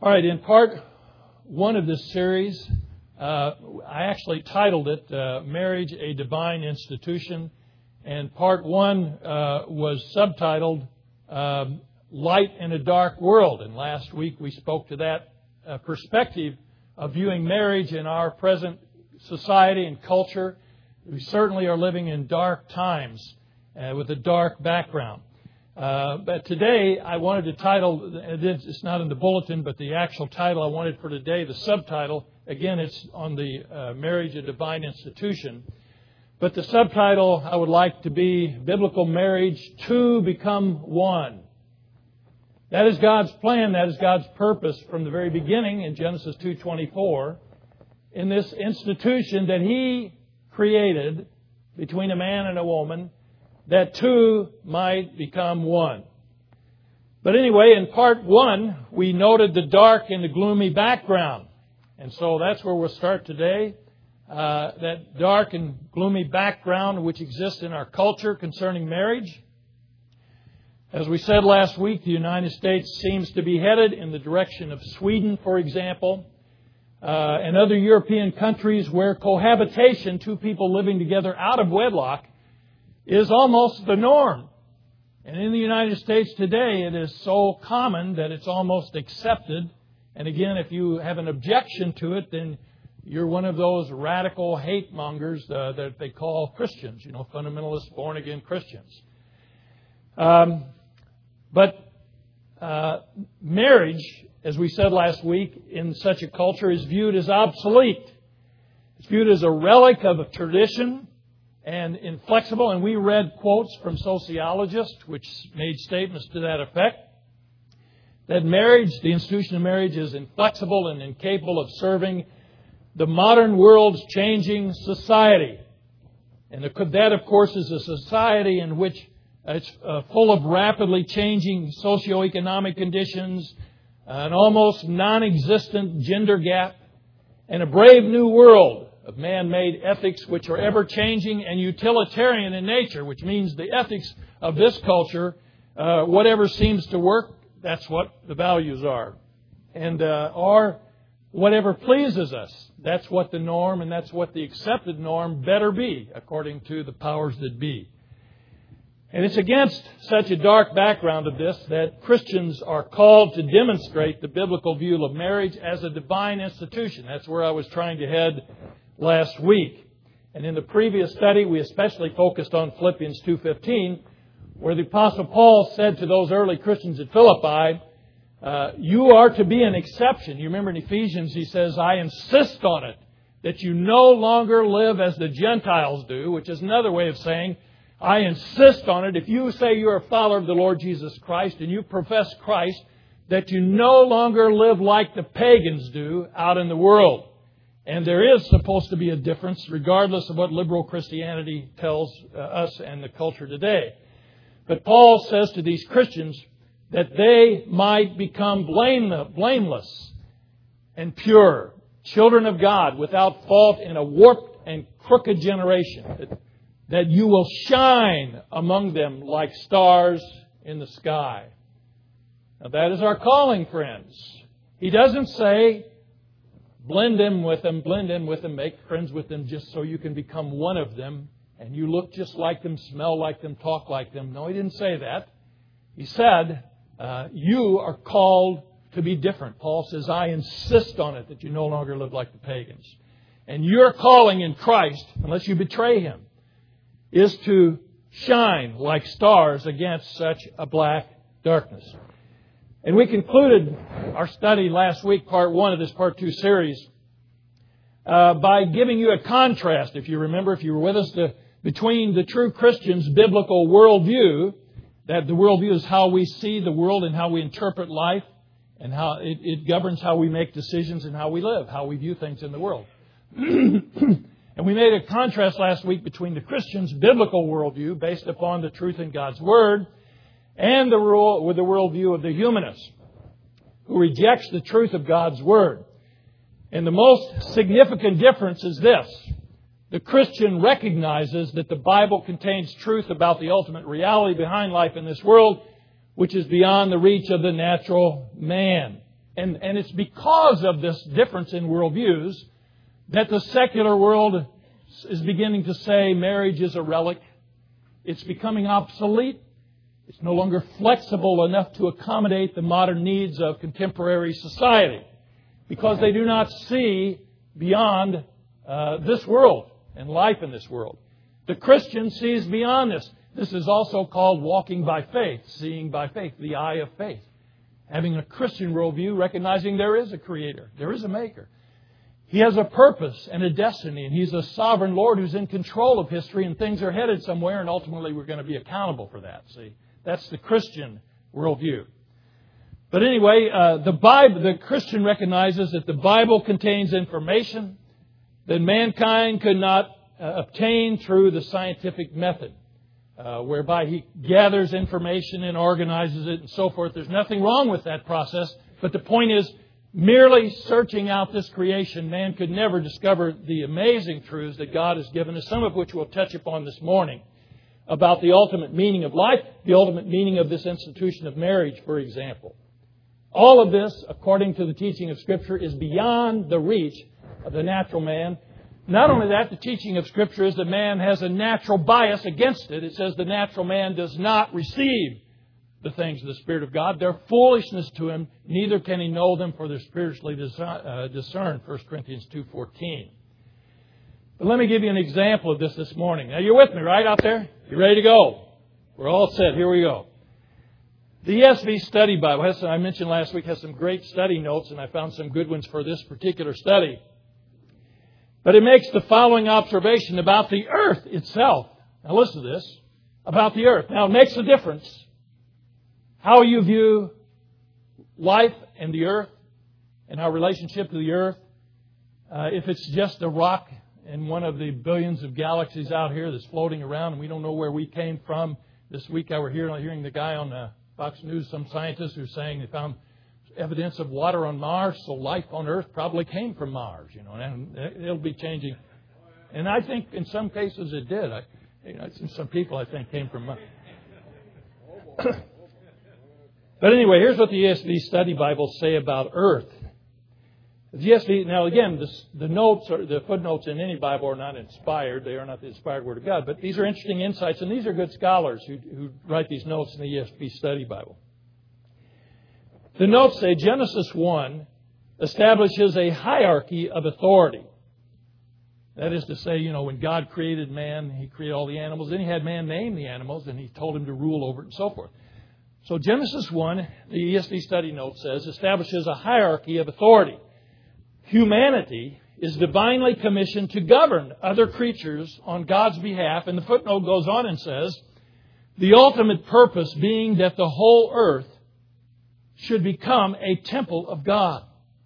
All right, in part one of this series, I actually titled it Marriage, a Divine Institution. And part one was subtitled Light in a Dark World. And last week we spoke to that perspective of viewing marriage in our present society and culture. We certainly are living in dark times with a dark background. But today I wanted to title, it's not in the bulletin, but the actual title I wanted for today, the subtitle, again it's on the Marriage, a Divine Institution. But the subtitle I would like to be Biblical Marriage, Two Become One. That is God's plan, that is God's purpose from the very beginning in Genesis 2:24, in this institution that He created between a man and a woman, that two might become one. But anyway, in part one, we noted the dark and the gloomy background. And so that's where we'll start today. That dark and gloomy background which exists in our culture concerning marriage. As we said last week, the United States seems to be headed in the direction of Sweden, for example, and other European countries where cohabitation, two people living together out of wedlock, is almost the norm. And in the United States today, it is so common that it's almost accepted. And again, if you have an objection to it, then you're one of those radical hate mongers that they call Christians, fundamentalist born-again Christians. But marriage, as we said last week, in such a culture is viewed as obsolete. It's viewed as a relic of a tradition and inflexible. And we read quotes from sociologists which made statements to that effect. That marriage, the institution of marriage, is inflexible and incapable of serving the modern world's changing society. And that, of course, is a society in which it's full of rapidly changing socioeconomic conditions, an almost non-existent gender gap, and a brave new world of man-made ethics which are ever-changing and utilitarian in nature, which means the ethics of this culture, whatever seems to work, that's what the values are. And or whatever pleases us, that's what the norm and that's what the accepted norm better be, according to the powers that be. And it's against such a dark background of this that Christians are called to demonstrate the biblical view of marriage as a divine institution. That's where I was trying to head last week. And in the previous study, we especially focused on Philippians 2:15, where the Apostle Paul said to those early Christians at Philippi, you are to be an exception. You remember in Ephesians, he says, I insist on it, that you no longer live as the Gentiles do, which is another way of saying, I insist on it, if you say you're a follower of the Lord Jesus Christ and you profess Christ, that you no longer live like the pagans do out in the world. And there is supposed to be a difference, regardless of what liberal Christianity tells us and the culture today. But Paul says to these Christians that they might become blameless and pure, children of God, without fault in a warped and crooked generation, that you will shine among them like stars in the sky. Now that is our calling, friends. He doesn't say, blend in with them, make friends with them just so you can become one of them and you look just like them, smell like them, talk like them. No, he didn't say that. He said, you are called to be different. Paul says, I insist on it that you no longer live like the pagans. And your calling in Christ, unless you betray Him, is to shine like stars against such a black darkness. And we concluded our study last week, part one of this part two series, by giving you a contrast, if you remember, if you were with us, between the true Christian's biblical worldview, that the worldview is how we see the world and how we interpret life, and how it governs how we make decisions and how we live, how we view things in the world. And we made a contrast last week between the Christian's biblical worldview, based upon the truth in God's Word, and the worldview of the humanist, who rejects the truth of God's Word. And the most significant difference is this. The Christian recognizes that the Bible contains truth about the ultimate reality behind life in this world, which is beyond the reach of the natural man. And it's because of this difference in worldviews that the secular world is beginning to say marriage is a relic. It's becoming obsolete. It's no longer flexible enough to accommodate the modern needs of contemporary society because they do not see beyond this world and life in this world. The Christian sees beyond this. This is also called walking by faith, seeing by faith, the eye of faith. Having a Christian worldview, recognizing there is a Creator, there is a Maker. He has a purpose and a destiny, and He's a sovereign Lord who's in control of history, and things are headed somewhere, and ultimately we're going to be accountable for that. See, that's the Christian worldview. But anyway, the Christian recognizes that the Bible contains information that mankind could not obtain through the scientific method, whereby he gathers information and organizes it and so forth. There's nothing wrong with that process, but the point is, merely searching out this creation, man could never discover the amazing truths that God has given us, some of which we'll touch upon this morning, about the ultimate meaning of life, the ultimate meaning of this institution of marriage, for example. All of this, according to the teaching of Scripture, is beyond the reach of the natural man. Not only that, the teaching of Scripture is that man has a natural bias against it. It says the natural man does not receive the things of the Spirit of God. They're foolishness to him, neither can he know them, for they're spiritually discerned, 1 Corinthians 2:14. But let me give you an example of this morning. Now, you're with me, right, out there? You ready to go? We're all set. Here we go. The ESV Study Bible, as I mentioned last week, has some great study notes, and I found some good ones for this particular study. But it makes the following observation about the earth itself. Now, listen to this. About the earth. Now, it makes a difference how you view life and the earth and our relationship to the earth. If it's just a rock in one of the billions of galaxies out here that's floating around and we don't know where we came from. This week I was hearing the guy on Fox News, some scientists who are saying they found evidence of water on Mars, so life on Earth probably came from Mars, and it'll be changing. And I think in some cases it did. Some people I think came from Mars. But anyway, here's what the ESV Study Bibles say about Earth. The ESV, now again, the notes or the footnotes in any Bible are not inspired. They are not the inspired Word of God. But these are interesting insights, and these are good scholars who write these notes in the ESV Study Bible. The notes say Genesis 1 establishes a hierarchy of authority. That is to say, when God created man, He created all the animals. Then He had man name the animals, and He told him to rule over it and so forth. So Genesis 1, the ESV Study Note says, establishes a hierarchy of authority. Humanity is divinely commissioned to govern other creatures on God's behalf. And the footnote goes on and says, the ultimate purpose being that the whole earth should become a temple of God.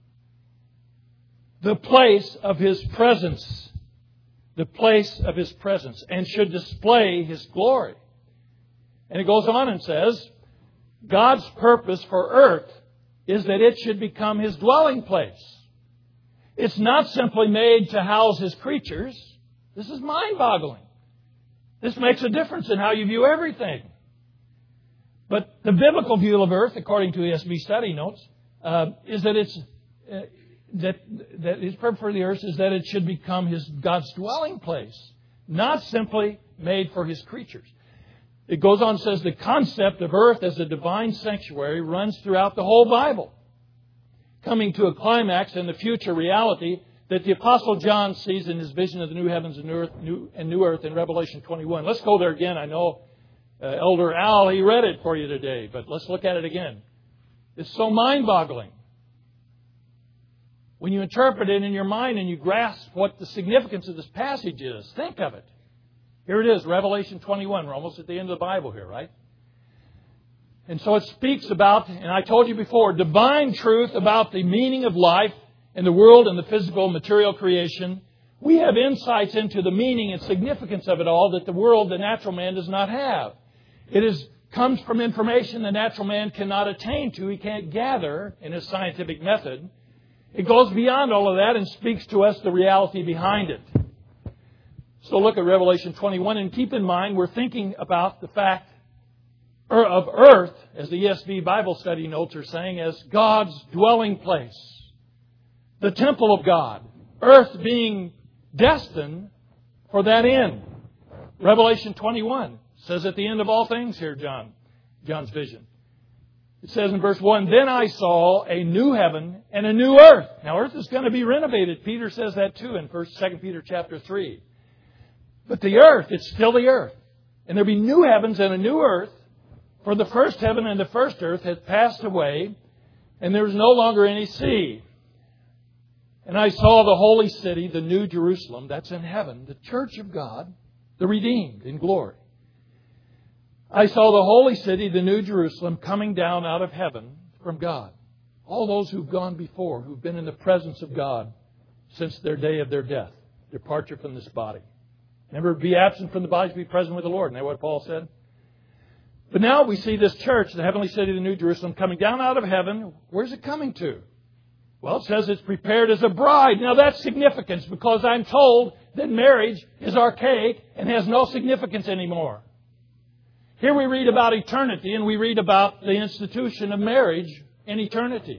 The place of His presence. The place of His presence. And should display His glory. And it goes on and says, God's purpose for earth is that it should become His dwelling place. It's not simply made to house His creatures. This is mind-boggling. This makes a difference in how you view everything. But the biblical view of earth, according to ESV Study Notes, is that that His purpose for the earth is that it should become God's dwelling place, not simply made for His creatures. It goes on and says the concept of earth as a divine sanctuary runs throughout the whole Bible, coming to a climax in the future reality that the Apostle John sees in his vision of the new heavens and new earth in Revelation 21. Let's go there again. I know Elder Al, he read it for you today, but let's look at it again. It's so mind-boggling. When you interpret it in your mind and you grasp what the significance of this passage is, think of it. Here it is, Revelation 21. We're almost at the end of the Bible here, right? And so it speaks about, and I told you before, divine truth about the meaning of life and the world and the physical material creation. We have insights into the meaning and significance of it all that the world, the natural man, does not have. It comes from information the natural man cannot attain to. He can't gather in his scientific method. It goes beyond all of that and speaks to us the reality behind it. So look at Revelation 21 and keep in mind we're thinking about the fact of earth, as the ESV Bible study notes are saying, as God's dwelling place, the temple of God, earth being destined for that end. Revelation 21 says at the end of all things here, John's vision. It says in verse 1, "Then I saw a new heaven and a new earth." Now earth is going to be renovated. Peter says that too in 2 Peter chapter 3. But the earth, it's still the earth. And there'll be new heavens and a new earth. For the first heaven and the first earth had passed away, and there was no longer any sea. And I saw the holy city, the new Jerusalem, that's in heaven, the church of God, the redeemed in glory. I saw the holy city, the new Jerusalem, coming down out of heaven from God. All those who've gone before, who've been in the presence of God since their day of their death, departure from this body. Never be absent from the body to be present with the Lord. Isn't that what Paul said? But now we see this church, the heavenly city, the new Jerusalem, coming down out of heaven. Where's it coming to? Well, it says it's prepared as a bride. Now that's significance because I'm told that marriage is archaic and has no significance anymore. Here we read about eternity and we read about the institution of marriage in eternity.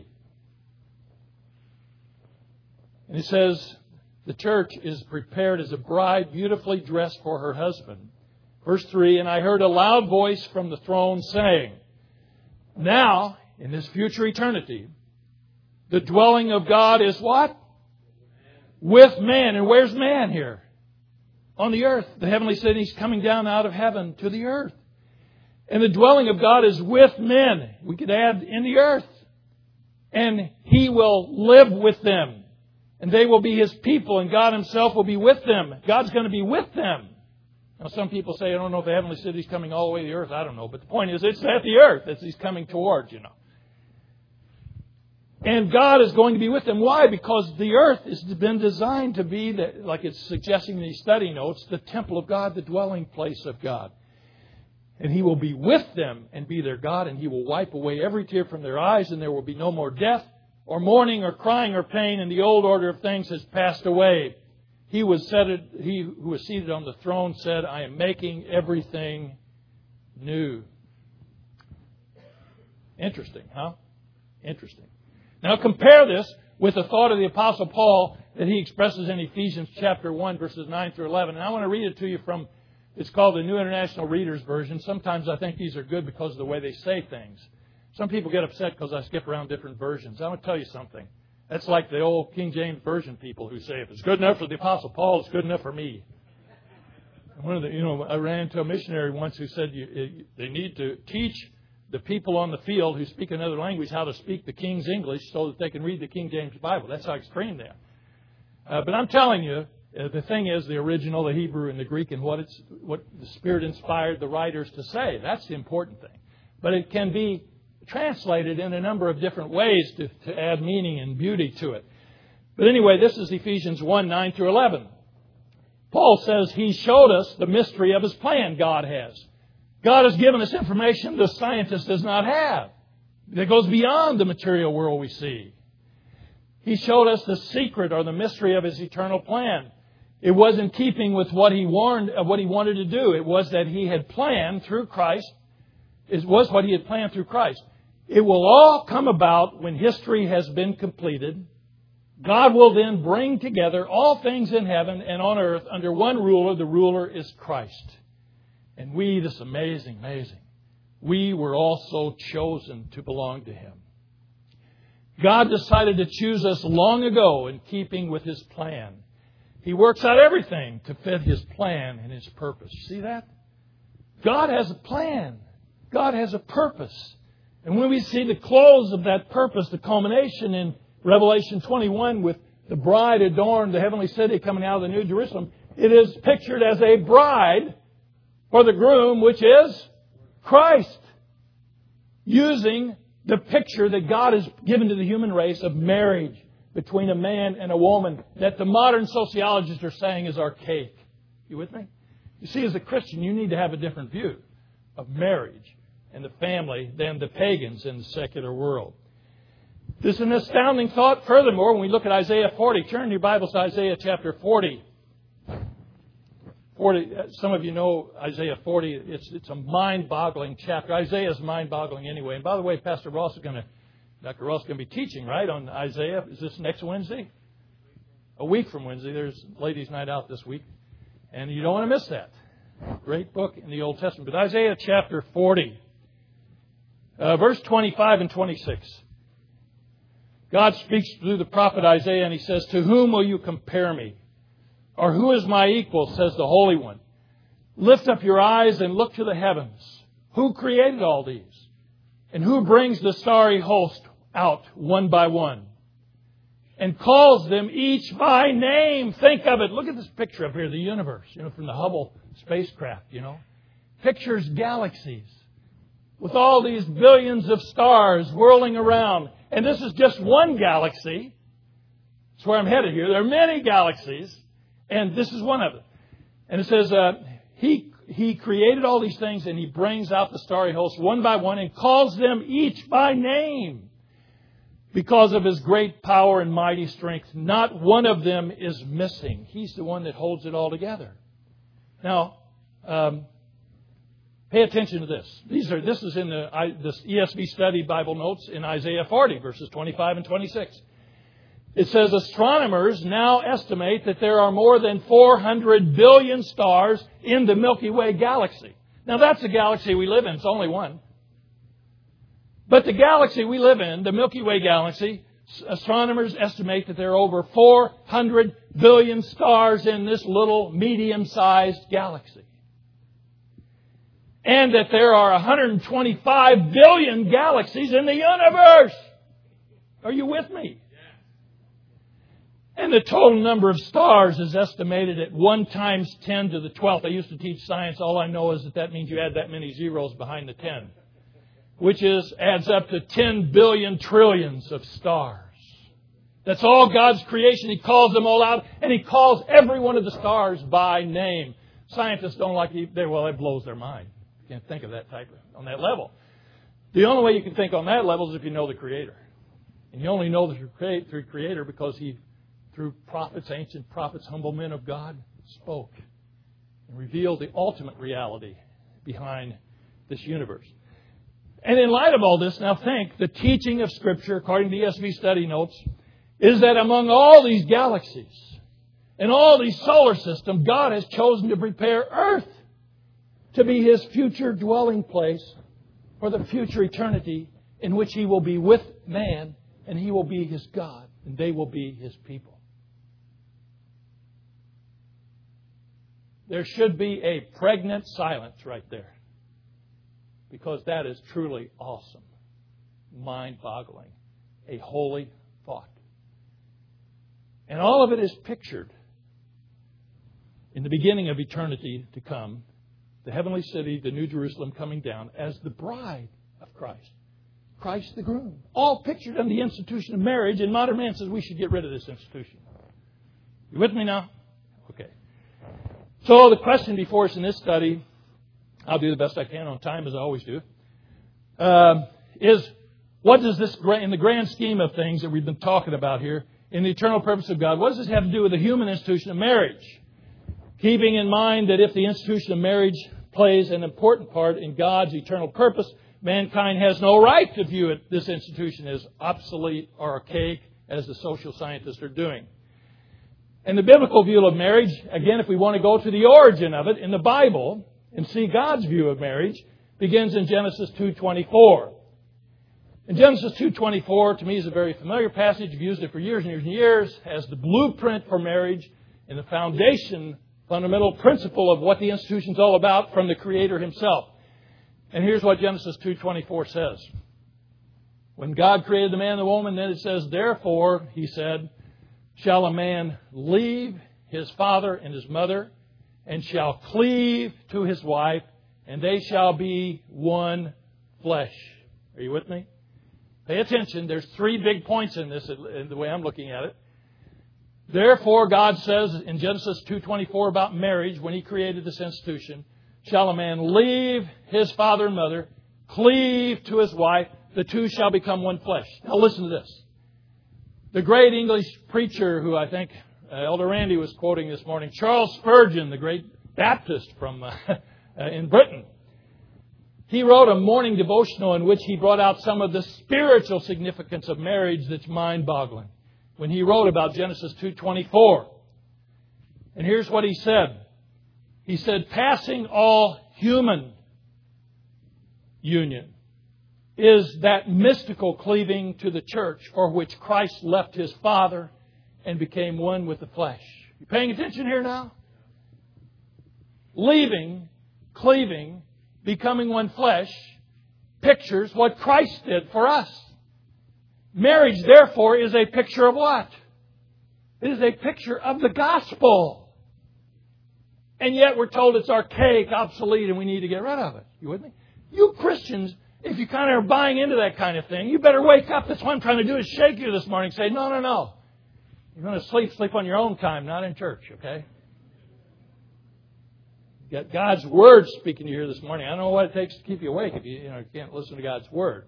And it says the church is prepared as a bride beautifully dressed for her husband. Verse 3, "And I heard a loud voice from the throne saying," now, in this future eternity, the dwelling of God is what? With man. And where's man here? On the earth. The heavenly city is coming down out of heaven to the earth. And the dwelling of God is with men. We could add in the earth. And He will live with them. And they will be His people. And God Himself will be with them. God's going to be with them. Now, some people say, I don't know if the heavenly city is coming all the way to the earth. I don't know. But the point is, it's at the earth that He's coming towards, And God is going to be with them. Why? Because the earth has been designed to be, like it's suggesting in these study notes, the temple of God, the dwelling place of God. And He will be with them and be their God, and He will wipe away every tear from their eyes, and there will be no more death, or mourning, or crying, or pain, and the old order of things has passed away. He who was seated on the throne said, "I am making everything new." Interesting, huh? Interesting. Now compare this with the thought of the Apostle Paul that he expresses in Ephesians chapter 1, verses 9 through 11. And I want to read it to you from, it's called the New International Reader's Version. Sometimes I think these are good because of the way they say things. Some people get upset because I skip around different versions. I want to tell you something. That's like the old King James Version people who say, if it's good enough for the Apostle Paul, it's good enough for me. I ran into a missionary once who said they need to teach the people on the field who speak another language how to speak the King's English so that they can read the King James Bible. That's how extreme they are. But I'm telling you, the thing is the original, the Hebrew and the Greek, and what the Spirit inspired the writers to say. That's the important thing. But it can be translated in a number of different ways to add meaning and beauty to it. But anyway, this is Ephesians 1, 9 through 11. Paul says He showed us the mystery of His plan, God has. God has given us information the scientist does not have. That goes beyond the material world we see. He showed us the secret or the mystery of His eternal plan. It was in keeping with what He warned of what He wanted to do. It was that He had planned through Christ. It was what He had planned through Christ. It will all come about when history has been completed. God will then bring together all things in heaven and on earth under one ruler. The ruler is Christ. And we, this is amazing, we were also chosen to belong to Him. God decided to choose us long ago in keeping with His plan. He works out everything to fit His plan and His purpose. You see that? God has a plan. God has a purpose. And when we see the close of that purpose, the culmination in Revelation 21 with the bride adorned, the heavenly city coming out of the New Jerusalem, it is pictured as a bride for the groom, which is Christ. Using the picture that God has given to the human race of marriage between a man and a woman that the modern sociologists are saying is archaic. You with me? You see, as a Christian, you need to have a different view of marriage and the family than the pagans in the secular world. This is an astounding thought. Furthermore, when we look at Isaiah 40, turn your Bibles to Isaiah chapter 40. 40. Some of you know Isaiah 40. It's a mind-boggling chapter. Isaiah is mind-boggling anyway. And by the way, Dr. Ross is going to be teaching, right, on Isaiah. Is this next Wednesday? A week from Wednesday. There's Ladies' Night Out this week. And you don't want to miss that. Great book in the Old Testament. But Isaiah chapter 40, verse 25 and 26. God speaks through the prophet Isaiah and He says, "To whom will you compare me? Or who is my equal, says the Holy One. Lift up your eyes and look to the heavens. Who created all these? And who brings the starry host out one by one? And calls them each by name." Think of it. Look at this picture up here, the universe, from the Hubble spacecraft, Pictures galaxies with all these billions of stars whirling around. And this is just one galaxy. That's where I'm headed here. There are many galaxies. And this is one of them. And it says, He created all these things, and He brings out the starry host one by one and calls them each by name. Because of His great power and mighty strength, not one of them is missing. He's the one that holds it all together. Now, pay attention to this. This is in this ESV Study Bible Notes in Isaiah 40, verses 25 and 26. It says, astronomers now estimate that there are more than 400 billion stars in the Milky Way galaxy. Now, that's the galaxy we live in. It's only one. But the galaxy we live in, the Milky Way galaxy, astronomers estimate that there are over 400 billion stars in this little medium-sized galaxy. And that there are 125 billion galaxies in the universe. Are you with me? And the total number of stars is estimated at 1 times 10 to the 12th. I used to teach science. All I know is that means you add that many zeros behind the 10. Which adds up to 10 billion trillions of stars. That's all God's creation. He calls them all out, and He calls every one of the stars by name. Scientists don't like it. It blows their mind. You can't think of that on that level. The only way you can think on that level is if you know the Creator. And you only know the Creator because He, through prophets, ancient prophets, humble men of God, spoke and revealed the ultimate reality behind this universe. And in light of all this, now think, the teaching of Scripture, according to the ESV Study Notes, is that among all these galaxies and all these solar systems, God has chosen to prepare Earth to be His future dwelling place for the future eternity in which He will be with man and He will be His God and they will be His people. There should be a pregnant silence right there. Because that is truly awesome, mind-boggling, a holy thought. And all of it is pictured in the beginning of eternity to come, the heavenly city, the New Jerusalem coming down as the bride of Christ. Christ the groom. All pictured in the institution of marriage, and modern man says we should get rid of this institution. You with me now? Okay. So the question before us in this study, I'll do the best I can on time, as I always do, is what does this, in the grand scheme of things that we've been talking about here, in the eternal purpose of God, what does this have to do with the human institution of marriage? Keeping in mind that if the institution of marriage plays an important part in God's eternal purpose, mankind has no right to view this institution as obsolete or archaic, as the social scientists are doing. And the biblical view of marriage, again, if we want to go to the origin of it in the Bible, and see God's view of marriage, begins in Genesis 2:24. And Genesis 2:24, to me, is a very familiar passage. I've used it for years and years and years as the blueprint for marriage and the fundamental principle of what the institution is all about from the Creator Himself. And here's what Genesis 2:24 says. When God created the man and the woman, then it says, "Therefore," He said, "shall a man leave his father and his mother, and shall cleave to his wife, and they shall be one flesh." Are you with me? Pay attention. There's 3 big points in this, in the way I'm looking at it. Therefore, God says in Genesis 2:24 about marriage, when He created this institution, shall a man leave his father and mother, cleave to his wife, the two shall become one flesh. Now listen to this. The great English preacher who I think Elder Randy was quoting this morning, Charles Spurgeon, the great Baptist from in Britain. He wrote a morning devotional in which he brought out some of the spiritual significance of marriage that's mind-boggling. When he wrote about Genesis 2:24. And here's what he said. He said, passing all human union is that mystical cleaving to the church for which Christ left His Father and became one with the flesh. You paying attention here now? Leaving, cleaving, becoming one flesh pictures what Christ did for us. Marriage, therefore, is a picture of what? It is a picture of the gospel. And yet we're told it's archaic, obsolete, and we need to get rid of it. You with me? You Christians, if you kind of are buying into that kind of thing, you better wake up. That's what I'm trying to do, is shake you this morning and say, no, no, no. You're going to sleep on your own time, not in church, okay? You got God's Word speaking to you here this morning. I don't know what it takes to keep you awake if you can't listen to God's Word.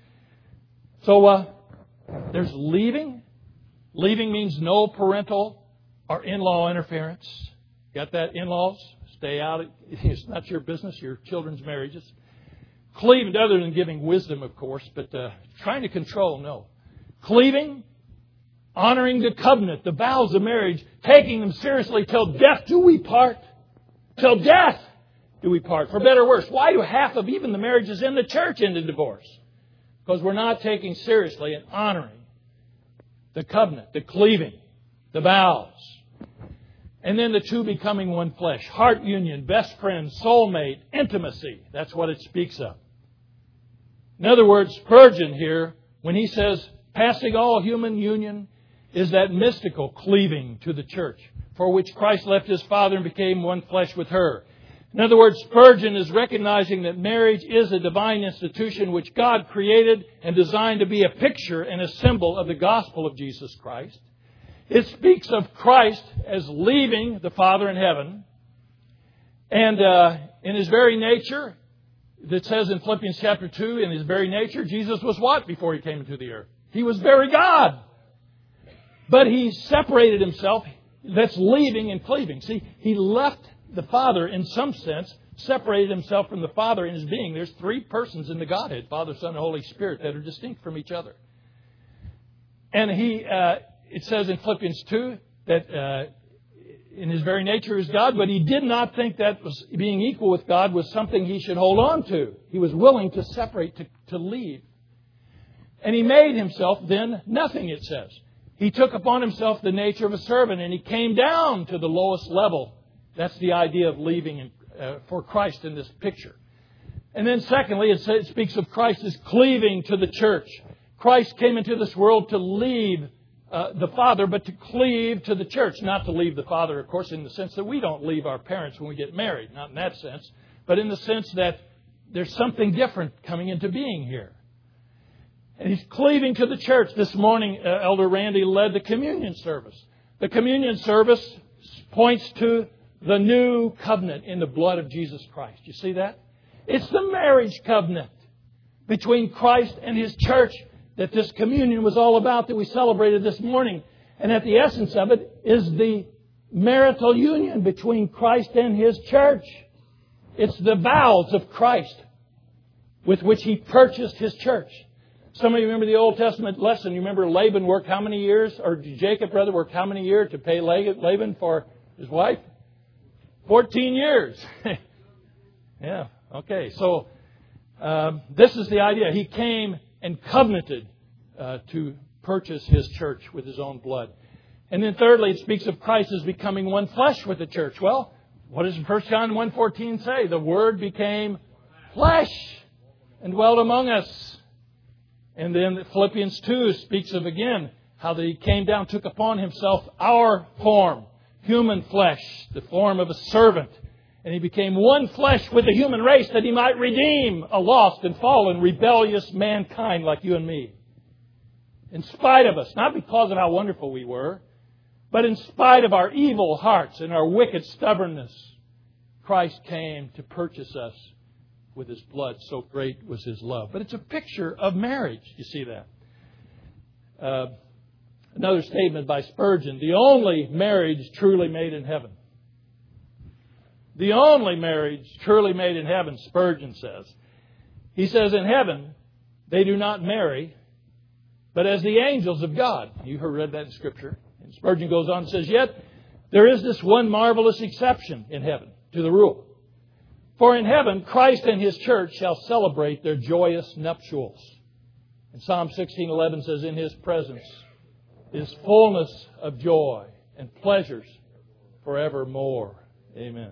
So there's leaving. Leaving means no parental or in-law interference. Got that, in-laws? Stay out. It's not your business, your children's marriages. Cleaving, other than giving wisdom, of course, but trying to control, no. Cleaving, honoring the covenant, the vows of marriage, taking them seriously till death do we part. Till death do we part, for better or worse. Why do half of even the marriages in the church end in divorce? Because we're not taking seriously and honoring the covenant, the cleaving, the vows. And then the two becoming one flesh. Heart union, best friend, soulmate, intimacy. That's what it speaks of. In other words, Spurgeon here, when he says, passing all human union, is that mystical cleaving to the church, for which Christ left His Father and became one flesh with her. In other words, Spurgeon is recognizing that marriage is a divine institution which God created and designed to be a picture and a symbol of the gospel of Jesus Christ. It speaks of Christ as leaving the Father in heaven. And in His very nature, it says in Philippians chapter 2, in His very nature, Jesus was what before He came into the earth? He was very God. But He separated Himself. That's leaving and cleaving. See, He left the Father in some sense, separated Himself from the Father in His being. There's three persons in the Godhead, Father, Son, and Holy Spirit, that are distinct from each other. And it says in Philippians 2 that in His very nature is God, but He did not think that was being equal with God was something He should hold on to. He was willing to separate, to leave. And He made Himself then nothing, it says. He took upon Himself the nature of a servant, and He came down to the lowest level. That's the idea of leaving for Christ in this picture. And then secondly, it speaks of Christ as cleaving to the church. Christ came into this world to leave the Father, but to cleave to the church. Not to leave the Father, of course, in the sense that we don't leave our parents when we get married. Not in that sense. But in the sense that there's something different coming into being here. And He's cleaving to the church. This morning, Elder Randy led the communion service. The communion service points to the new covenant in the blood of Jesus Christ. You see that? It's the marriage covenant between Christ and His church that this communion was all about, that we celebrated this morning. And at the essence of it is the marital union between Christ and His church. It's the vows of Christ with which He purchased His church. Some of you remember the Old Testament lesson. You remember Laban worked how many years? Or Jacob, rather, worked how many years to pay Laban for his wife? 14 years. Yeah, okay. So this is the idea. He came and covenanted to purchase His church with His own blood. And then thirdly, it speaks of Christ as becoming one flesh with the church. Well, what does 1 John 1:14 say? The Word became flesh and dwelt among us. And then Philippians 2 speaks of, again, how that He came down, took upon Himself our form, human flesh, the form of a servant. And He became one flesh with the human race that He might redeem a lost and fallen, rebellious mankind like you and me. In spite of us, not because of how wonderful we were, but in spite of our evil hearts and our wicked stubbornness, Christ came to purchase us with His blood. So great was His love. But it's a picture of marriage. You see that? Another statement by Spurgeon. The only marriage truly made in heaven The only marriage truly made in heaven, Spurgeon says. He says, in heaven, they do not marry, but as the angels of God. You heard read that in Scripture. And Spurgeon goes on and says, yet there is this one marvelous exception in heaven to the rule. For in heaven, Christ and His church shall celebrate their joyous nuptials. And Psalm 16:11 says, in His presence is fullness of joy and pleasures forevermore. Amen.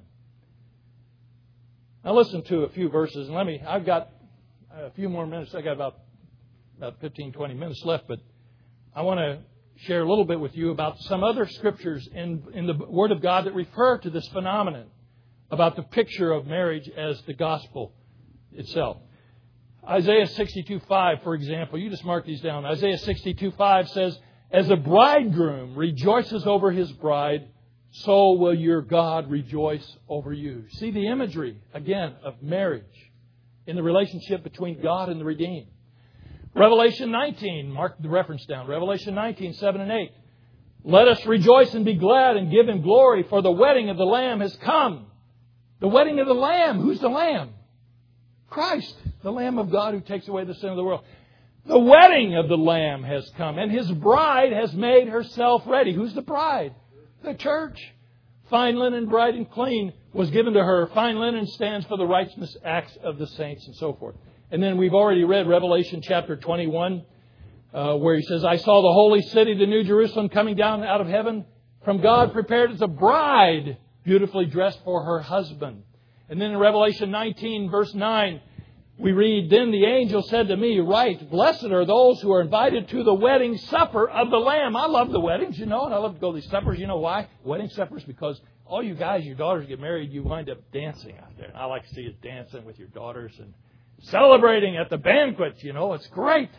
Now listen to a few verses. And I've got a few more minutes. I got about 15, 20 minutes left, but I want to share a little bit with you about some other scriptures in the Word of God that refer to this phenomenon, about the picture of marriage as the gospel itself. Isaiah 62:5, for example, you just mark these down. Isaiah 62:5 says, as a bridegroom rejoices over his bride, so will your God rejoice over you. See the imagery, again, of marriage in the relationship between God and the redeemed. Revelation 19, mark the reference down. Revelation 19, 7 and 8. Let us rejoice and be glad and give Him glory, for the wedding of the Lamb has come. The wedding of the Lamb. Who's the Lamb? Christ, the Lamb of God who takes away the sin of the world. The wedding of the Lamb has come, and His bride has made herself ready. Who's the bride? The church. Fine linen, bright and clean, was given to her. Fine linen stands for the righteous acts of the saints and so forth. And then we've already read Revelation chapter 21, where He says, I saw the holy city, the New Jerusalem, coming down out of heaven from God, prepared as a bride, beautifully dressed for her husband. And then in Revelation 19, verse 9, we read, then the angel said to me, write, blessed are those who are invited to the wedding supper of the Lamb. I love the weddings, and I love to go to these suppers. You know why? Wedding suppers, because all you guys, your daughters get married, you wind up dancing out there. And I like to see you dancing with your daughters and celebrating at the banquet. It's great.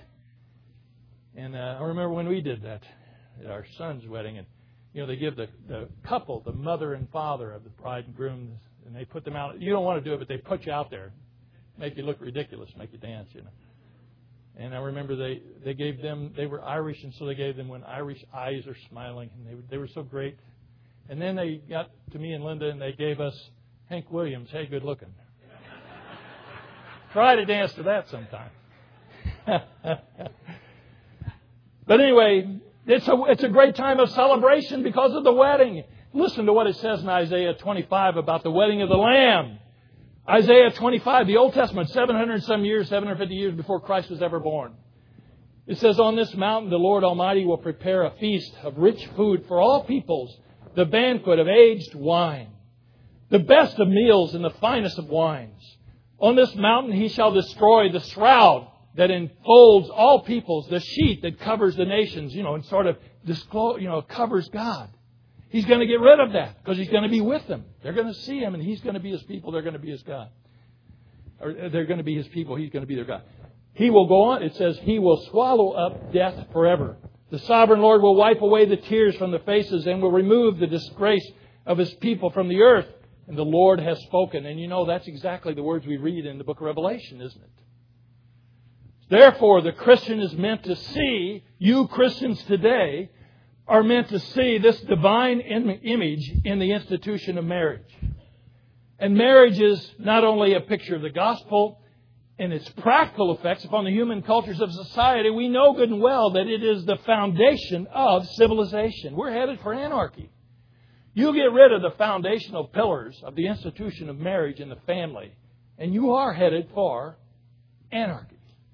And I remember when we did that at our son's wedding, and they give the couple, the mother and father of the bride and groom, and they put them out. You don't want to do it, but they put you out there. Make you look ridiculous, make you dance, And I remember they gave them, they were Irish, and so they gave them when Irish eyes are smiling, and they were so great. And then they got to me and Linda, and they gave us Hank Williams, Hey Good Looking. Try to dance to that sometime. But anyway, it's a great time of celebration because of the wedding. Listen to what it says in Isaiah 25 about the wedding of the Lamb. Isaiah 25, the Old Testament, 750 years before Christ was ever born. It says, on this mountain the Lord Almighty will prepare a feast of rich food for all peoples, the banquet of aged wine, the best of meals and the finest of wines. On this mountain He shall destroy the shroud that enfolds all peoples, the sheet that covers the nations, and sort of covers God. He's going to get rid of that because He's going to be with them. They're going to see Him, and He's going to be His people. They're going to be His God. Or they're going to be His people. He's going to be their God. He will go on. It says, He will swallow up death forever. The sovereign Lord will wipe away the tears from the faces and will remove the disgrace of His people from the earth. And the Lord has spoken. And that's exactly the words we read in the book of Revelation, isn't it? Therefore, the Christian is meant to see, you Christians today are meant to see this divine image in the institution of marriage. And marriage is not only a picture of the gospel and its practical effects upon the human cultures of society, we know good and well that it is the foundation of civilization. We're headed for anarchy. You get rid of the foundational pillars of the institution of marriage and the family, and you are headed for anarchy.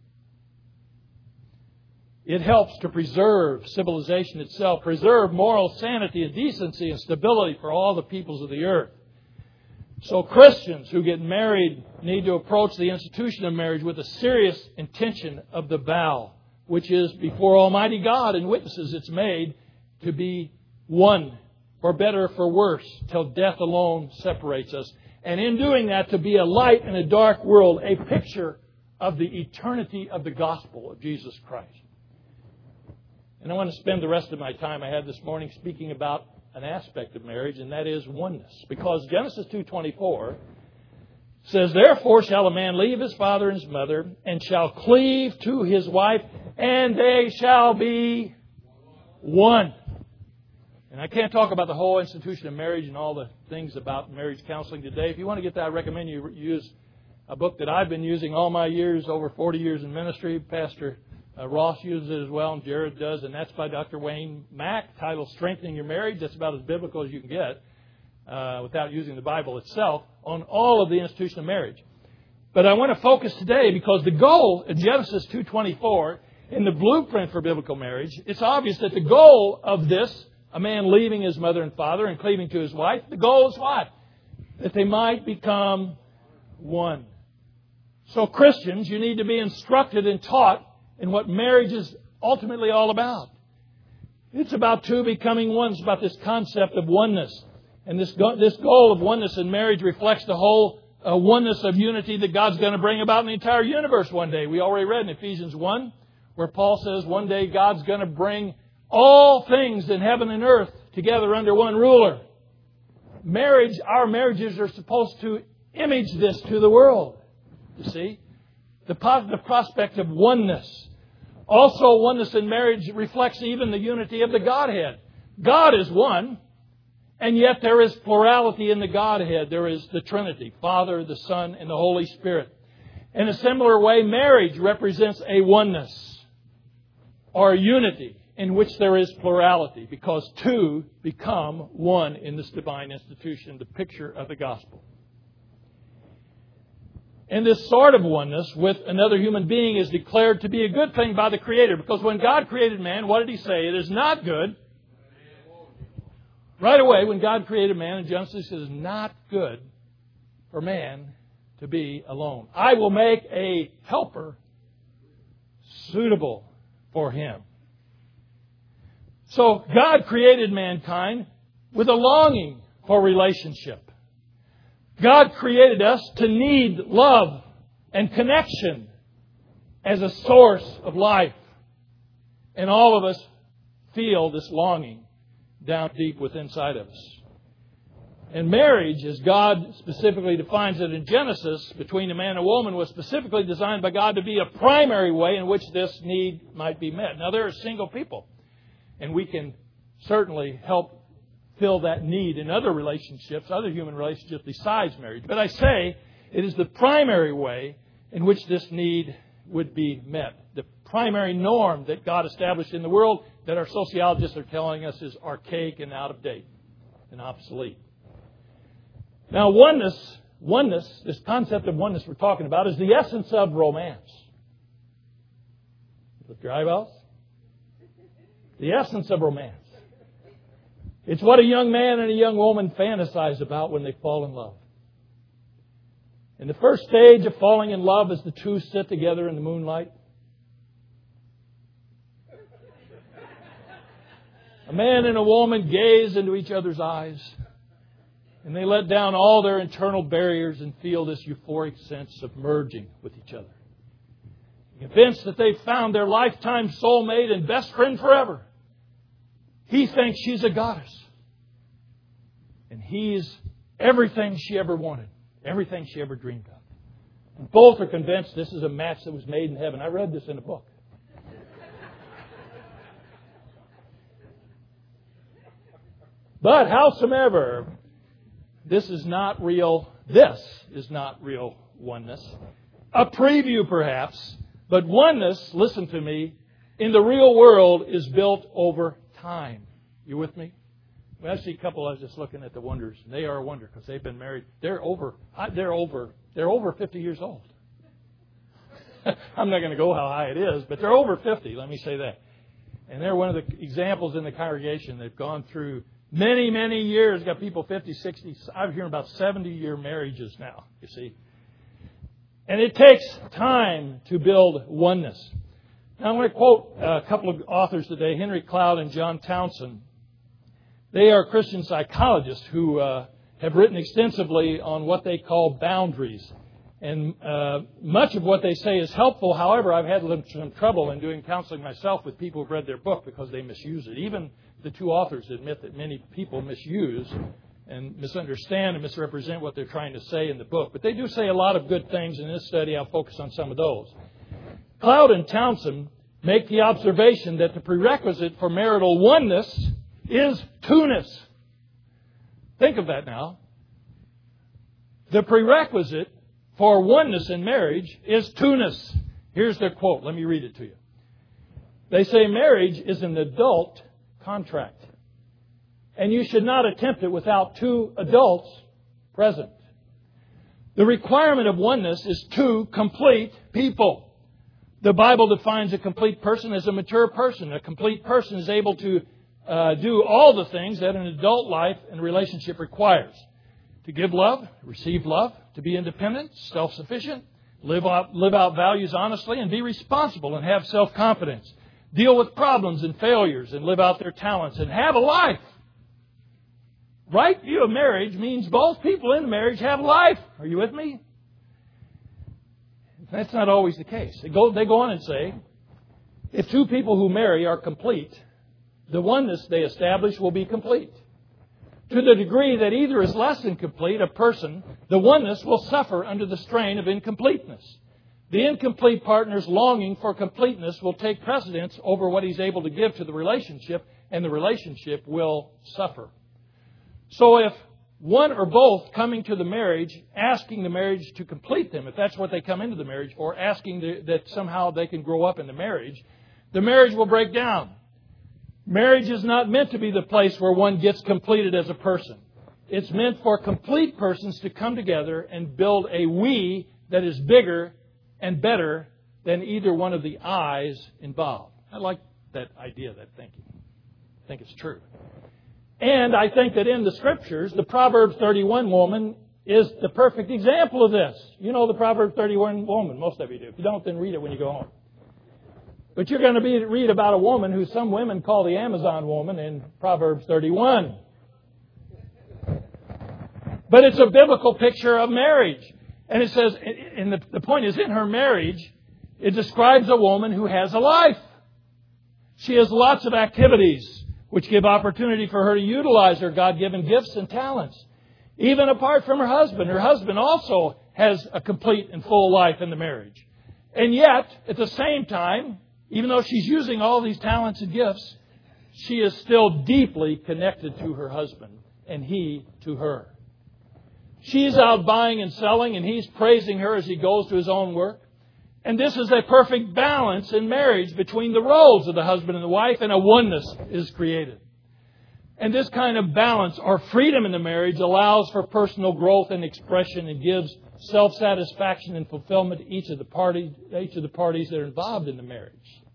It helps to preserve civilization itself, preserve moral sanity and decency and stability for all the peoples of the earth. So Christians who get married need to approach the institution of marriage with a serious intention of the vow, which is before Almighty God and witnesses it's made to be one, for better or for worse, till death alone separates us. And in doing that, to be a light in a dark world, a picture of the eternity of the gospel of Jesus Christ. And I want to spend the rest of my time I had this morning speaking about an aspect of marriage, and that is oneness. Because Genesis 2:24 says, therefore shall a man leave his father and his mother, and shall cleave to his wife, and they shall be one. And I can't talk about the whole institution of marriage and all the things about marriage counseling today. If you want to get that, I recommend you use a book that I've been using all my years, over 40 years in ministry. Pastor Ross uses it as well, and Jared does, and that's by Dr. Wayne Mack, titled Strengthening Your Marriage. That's about as biblical as you can get without using the Bible itself on all of the institution of marriage. But I want to focus today because the goal in Genesis 2:24, in the blueprint for biblical marriage, it's obvious that the goal of this, a man leaving his mother and father and cleaving to his wife, the goal is what? That they might become one. So Christians, you need to be instructed and taught in what marriage is ultimately all about. It's about two becoming one. It's about this concept of oneness. And this goal of oneness in marriage reflects the whole oneness of unity that God's going to bring about in the entire universe one day. We already read in Ephesians 1, where Paul says one day God's going to bring all things in heaven and earth together under one ruler. Marriage, our marriages are supposed to image this to the world. You see? The prospect of oneness. Also, oneness in marriage reflects even the unity of the Godhead. God is one, and yet there is plurality in the Godhead. There is the Trinity, Father, the Son, and the Holy Spirit. In a similar way, marriage represents a oneness or a unity in which there is plurality, because two become one in this divine institution, the picture of the gospel. And this sort of oneness with another human being is declared to be a good thing by the Creator. Because when God created man, what did He say? It is not good. Right away, when God created man in Genesis, it is not good for man to be alone. I will make a helper suitable for him. So God created mankind with a longing for relationship. God created us to need love and connection as a source of life. And all of us feel this longing down deep within inside of us. And marriage, as God specifically defines it in Genesis, between a man and a woman, was specifically designed by God to be a primary way in which this need might be met. Now, there are single people, and we can certainly help fill that need in other relationships, other human relationships besides marriage. But I say it is the primary way in which this need would be met. The primary norm that God established in the world that our sociologists are telling us is archaic and out of date and obsolete. Now, oneness, this concept of oneness we're talking about, is the essence of romance. Lift your eyeballs. The essence of romance. It's what a young man and a young woman fantasize about when they fall in love. And the first stage of falling in love is the two sit together in the moonlight. A man and a woman gaze into each other's eyes, and they let down all their internal barriers and feel this euphoric sense of merging with each other. Convinced that they've found their lifetime soulmate and best friend forever. He thinks she's a goddess. And he's everything she ever wanted. Everything she ever dreamed of. And both are convinced this is a match that was made in heaven. I read this in a book. But howsoever, this is not real oneness. A preview perhaps. But oneness, listen to me, in the real world is built over time. You with me? Well, I see a couple. I was just looking at the wonders, and they are a wonder because they've been married. They're over 50 years old. I'm not going to go how high it is, but they're over 50. Let me say that. And they're one of the examples in the congregation. They've gone through many, many years. Got people 50, 60. I'm hearing about 70-year marriages now. You see, and it takes time to build oneness. Now, I'm going to quote a couple of authors today, Henry Cloud and John Townsend. They are Christian psychologists who have written extensively on what they call boundaries. And much of what they say is helpful. However, I've had some trouble in doing counseling myself with people who've read their book because they misuse it. Even the two authors admit that many people misuse and misunderstand and misrepresent what they're trying to say in the book. But they do say a lot of good things. In this study, I'll focus on some of those. Cloud and Townsend make the observation that the prerequisite for marital oneness is two-ness. Think of that now. The prerequisite for oneness in marriage is two-ness. Here's their quote. Let me read it to you. They say marriage is an adult contract, and you should not attempt it without two adults present. The requirement of oneness is two complete people. The Bible defines a complete person as a mature person. A complete person is able to do all the things that an adult life and relationship requires. To give love, receive love, to be independent, self-sufficient, live out values honestly, and be responsible and have self-confidence. Deal with problems and failures and live out their talents and have a life. Right view of marriage means both people in the marriage have life. Are you with me? That's not always the case. They go on and say, if two people who marry are complete, the oneness they establish will be complete. To the degree that either is less than complete, a person, the oneness will suffer under the strain of incompleteness. The incomplete partner's longing for completeness will take precedence over what he's able to give to the relationship, and the relationship will suffer. So if one or both coming to the marriage, asking the marriage to complete them, if that's what they come into the marriage for, asking that somehow they can grow up in the marriage will break down. Marriage is not meant to be the place where one gets completed as a person. It's meant for complete persons to come together and build a we that is bigger and better than either one of the I's involved. I like that idea, that thinking. I think it's true. And I think that in the Scriptures, the Proverbs 31 woman is the perfect example of this. You know the Proverbs 31 woman. Most of you do. If you don't, then read it when you go home. But you're going to read about a woman who some women call the Amazon woman in Proverbs 31. But it's a biblical picture of marriage. And it says, and the point is, in her marriage, it describes a woman who has a life. She has lots of activities which give opportunity for her to utilize her God-given gifts and talents. Even apart from her husband also has a complete and full life in the marriage. And yet, at the same time, even though she's using all these talents and gifts, she is still deeply connected to her husband, and he to her. She's out buying and selling, and he's praising her as he goes to his own work. And this is a perfect balance in marriage between the roles of the husband and the wife, and a oneness is created. And this kind of balance or freedom in the marriage allows for personal growth and expression and gives self-satisfaction and fulfillment to each of the parties that are involved in the marriage.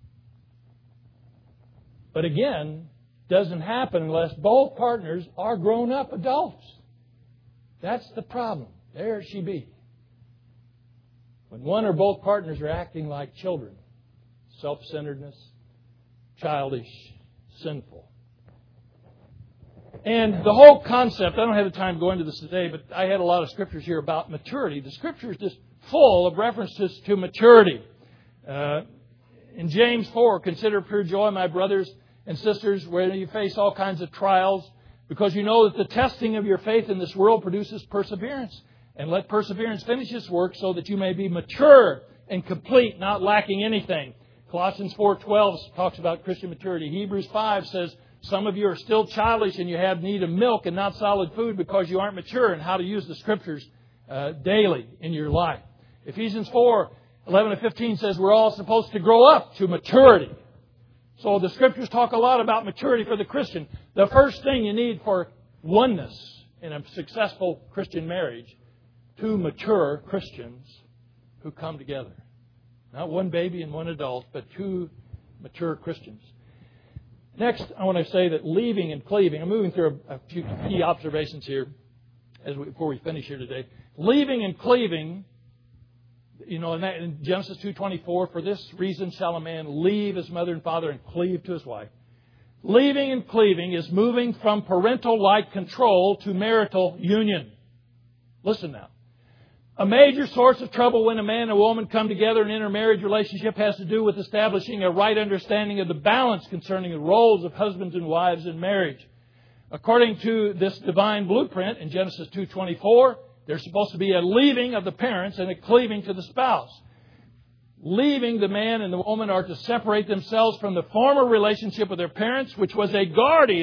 But again, doesn't happen unless both partners are grown-up adults. That's the problem. There she be. When one or both partners are acting like children, self-centeredness, childish, sinful. And the whole concept, I don't have the time to go into this today, but I had a lot of scriptures here about maturity. The scripture is just full of references to maturity. In James 4, consider pure joy, my brothers and sisters, where you face all kinds of trials, because you know that the testing of your faith in this world produces perseverance. And let perseverance finish its work so that you may be mature and complete, not lacking anything. Colossians 4:12 talks about Christian maturity. Hebrews 5 says, some of you are still childish and you have need of milk and not solid food because you aren't mature in how to use the Scriptures daily in your life. Ephesians 4:11-15 says we're all supposed to grow up to maturity. So the Scriptures talk a lot about maturity for the Christian. The first thing you need for oneness in a successful Christian marriage, two mature Christians who come together. Not one baby and one adult, but two mature Christians. Next, I want to say that leaving and cleaving. I'm moving through a few key observations here before we finish here today. Leaving and cleaving, in Genesis 2:24, for this reason shall a man leave his mother and father and cleave to his wife. Leaving and cleaving is moving from parental-like control to marital union. Listen now. A major source of trouble when a man and a woman come together in an intermarriage relationship has to do with establishing a right understanding of the balance concerning the roles of husbands and wives in marriage. According to this divine blueprint in Genesis 2:24, there's supposed to be a leaving of the parents and a cleaving to the spouse. Leaving, the man and the woman are to separate themselves from the former relationship with their parents, which was a guardian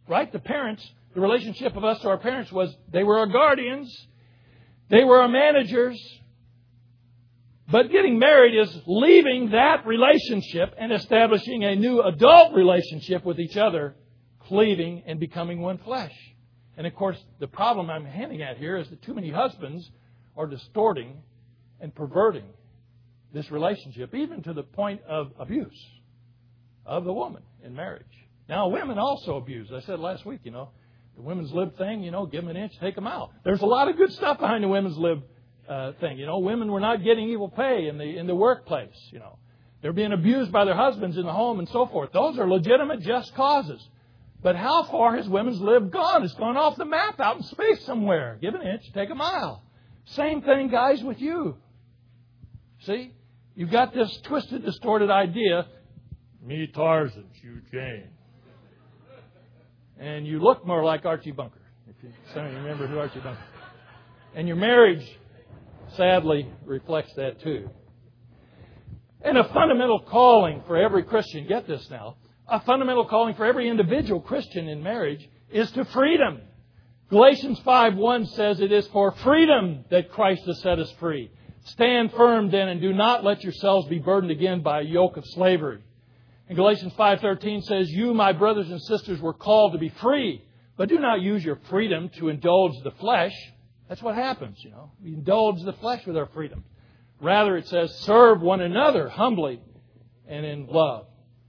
right? The parents, the relationship of us to our parents was they were our guardians. They were our managers. But getting married is leaving that relationship and establishing a new adult relationship with each other, cleaving and becoming one flesh. And of course, the problem I'm hinting at here is that too many husbands are distorting and perverting this relationship, even to the point of abuse of the woman in marriage. Now, women also abuse. I said last week, the women's lib thing, give them an inch, take them out. There's a lot of good stuff behind the women's lib thing. Women were not getting equal pay in the workplace. They're being abused by their husbands in the home and so forth. Those are legitimate, just causes. But how far has women's lib gone? It's gone off the map out in space somewhere. Give an inch, take a mile. Same thing, guys, with you. See? You've got this twisted, distorted idea. Me Tarzan, you Jane. And you look more like Archie Bunker. Some of you remember who Archie Bunker is. And your marriage, sadly, reflects that too. And a fundamental calling for every Christian, get this now, a fundamental calling for every individual Christian in marriage is to freedom. Galatians 5:1 says it is for freedom that Christ has set us free. Stand firm then and do not let yourselves be burdened again by a yoke of slavery. And Galatians 5:13 says, you, my brothers and sisters, were called to be free, but do not use your freedom to indulge the flesh. That's what happens, We indulge the flesh with our freedom. Rather, it says, serve one another humbly and in love.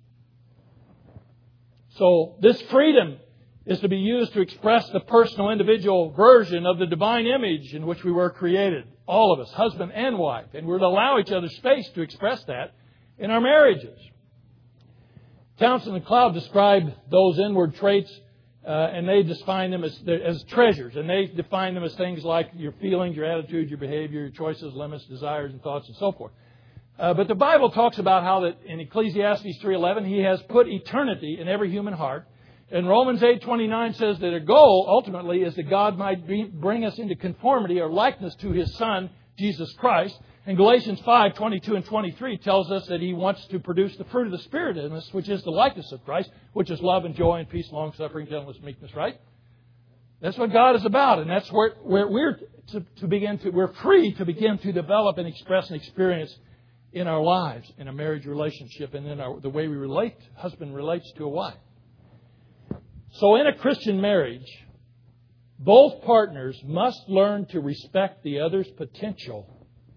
So this freedom is to be used to express the personal, individual version of the divine image in which we were created. All of us, husband and wife. And we're to allow each other space to express that in our marriages. Townsend and Cloud describe those inward traits and they define them as treasures. And they define them as things like your feelings, your attitude, your behavior, your choices, limits, desires, and thoughts, and so forth. But the Bible talks about how that in Ecclesiastes 3:11, He has put eternity in every human heart. And Romans 8:29 says that a goal, ultimately, is that God might bring us into conformity or likeness to His Son, Jesus Christ. And Galatians 5:22 and 23 tells us that He wants to produce the fruit of the Spirit in us, which is the likeness of Christ, which is love and joy and peace, long-suffering, gentleness, meekness, right? That's what God is about. And that's where we're we're free to begin to develop and express and experience in our lives, in a marriage relationship, and in the way we relate, husband relates to a wife. So in a Christian marriage, both partners must learn to respect the other's potential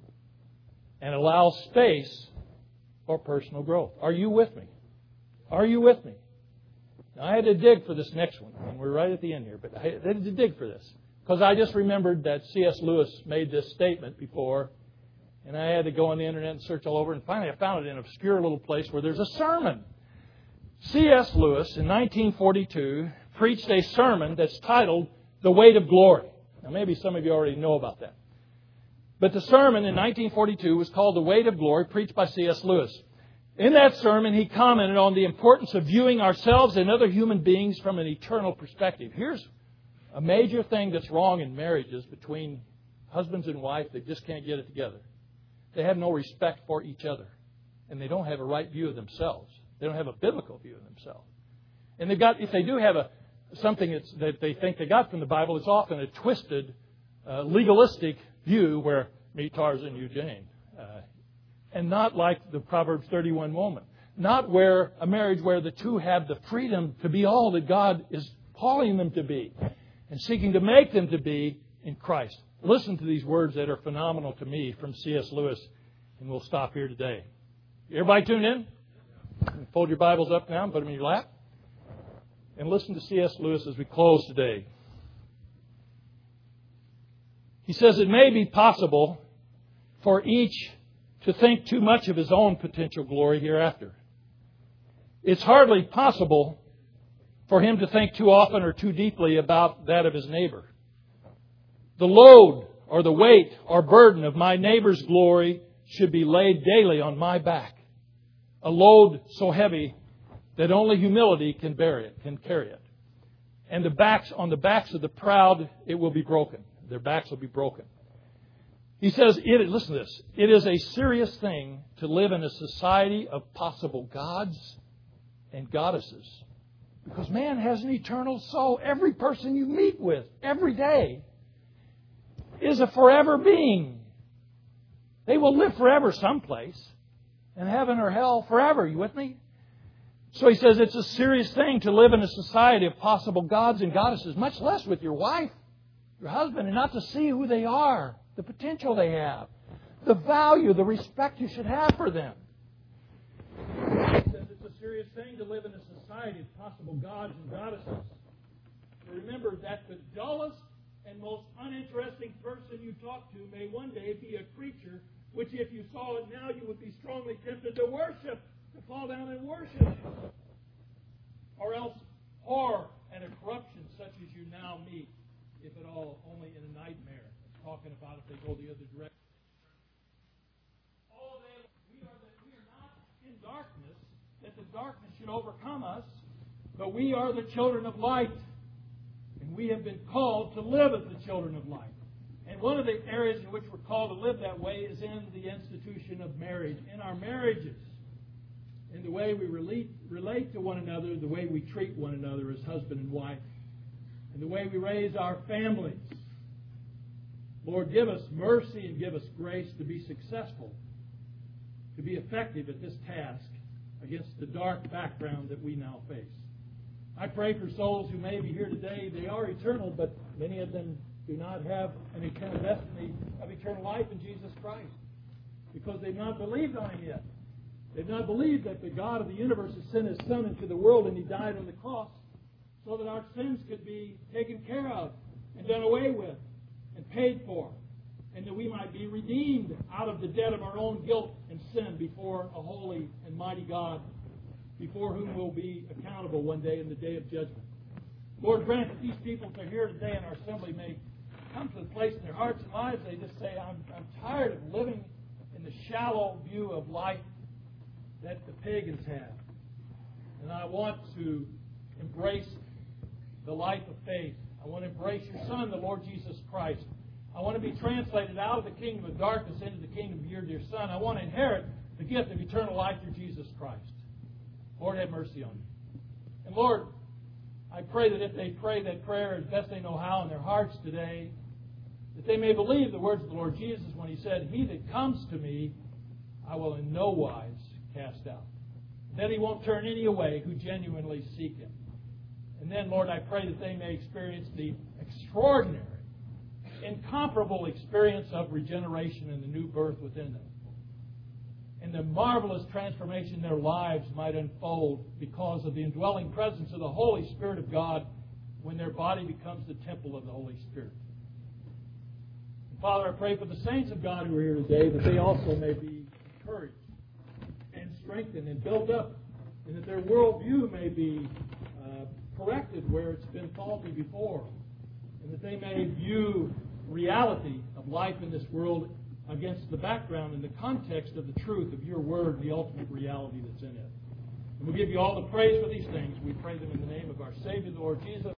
and allow space for personal growth. Are you with me? Are you with me? Now, I had to dig for this next one, and we're right at the end here, but I had to dig for this because I just remembered that C.S. Lewis made this statement before, and I had to go on the internet and search all over, and finally I found it in an obscure little place where there's a sermon. C.S. Lewis, in 1942, preached a sermon that's titled The Weight of Glory. Now, maybe some of you already know about that. But the sermon in 1942 was called The Weight of Glory, preached by C.S. Lewis. In that sermon, he commented on the importance of viewing ourselves and other human beings from an eternal perspective. Here's a major thing that's wrong in marriages between husbands and wives. They just can't get it together. They have no respect for each other. And they don't have a right view of themselves. They don't have a biblical view of themselves. And if they do have something that they think they got from the Bible, it's often a twisted, legalistic view where me Tarzan, you Jane. And not like the Proverbs 31 woman. Not where a marriage where the two have the freedom to be all that God is calling them to be and seeking to make them to be in Christ. Listen to these words that are phenomenal to me from C.S. Lewis, and we'll stop here today. Everybody tune in? Fold your Bibles up now and put them in your lap. And listen to C.S. Lewis as we close today. He says, it may be possible for each to think too much of his own potential glory hereafter. It's hardly possible for him to think too often or too deeply about that of his neighbor. The load or the weight or burden of my neighbor's glory should be laid daily on my back. A load so heavy that only humility can carry it. And on the backs of the proud, it will be broken. Their backs will be broken. He says, listen to this, it is a serious thing to live in a society of possible gods and goddesses Because man has an eternal soul. Every person you meet with every day is a forever being. They will live forever someplace. In heaven or hell forever. You with me? So he says it's a serious thing to live in a society of possible gods and goddesses, much less with your wife, your husband, and not to see who they are, the potential they have, the value, the respect you should have for them. He says it's a serious thing to live in a society of possible gods and goddesses. Remember that the dullest and most uninteresting person you talk to may one day be a creature which, if you saw it now, you would be strongly tempted to worship, to fall down and worship. Or else horror and a corruption such as you now meet, if at all, only in a nightmare. It's talking about if they go the other direction. All of them, we are not in darkness, that the darkness should overcome us, but we are the children of light. And we have been called to live as the children of light. And one of the areas in which we're called to live that way is in the institution of marriage, in our marriages, in the way we relate to one another, the way we treat one another as husband and wife, and the way we raise our families. Lord, give us mercy and give us grace to be successful, to be effective at this task against the dark background that we now face. I pray for souls who may be here today. They are eternal, but many of them do not have an eternal destiny of eternal life in Jesus Christ because they've not believed on Him yet. They've not believed that the God of the universe has sent His Son into the world and He died on the cross so that our sins could be taken care of and done away with and paid for, and that we might be redeemed out of the debt of our own guilt and sin before a holy and mighty God, before whom we'll be accountable one day in the day of judgment. Lord, grant that these people that are here today in our assembly may come to the place in their hearts and lives they just say, I'm tired of living in the shallow view of life that the pagans have. And I want to embrace the life of faith. I want to embrace your Son, the Lord Jesus Christ. I want to be translated out of the kingdom of darkness into the kingdom of your dear Son. I want to inherit the gift of eternal life through Jesus Christ. Lord, have mercy on me. And Lord, I pray that if they pray that prayer as best they know how in their hearts today, that they may believe the words of the Lord Jesus when He said, He that comes to me, I will in no wise cast out. That He won't turn any away who genuinely seek Him. And then, Lord, I pray that they may experience the extraordinary, incomparable experience of regeneration and the new birth within them. And the marvelous transformation their lives might unfold because of the indwelling presence of the Holy Spirit of God when their body becomes the temple of the Holy Spirit. And Father, I pray for the saints of God who are here today that they also may be encouraged and strengthened and built up, and that their worldview may be corrected where it's been faulty before, and that they may view reality of life in this world against the background and the context of the truth of your word and the ultimate reality that's in it. And we give you all the praise for these things. We pray them in the name of our Savior, the Lord Jesus.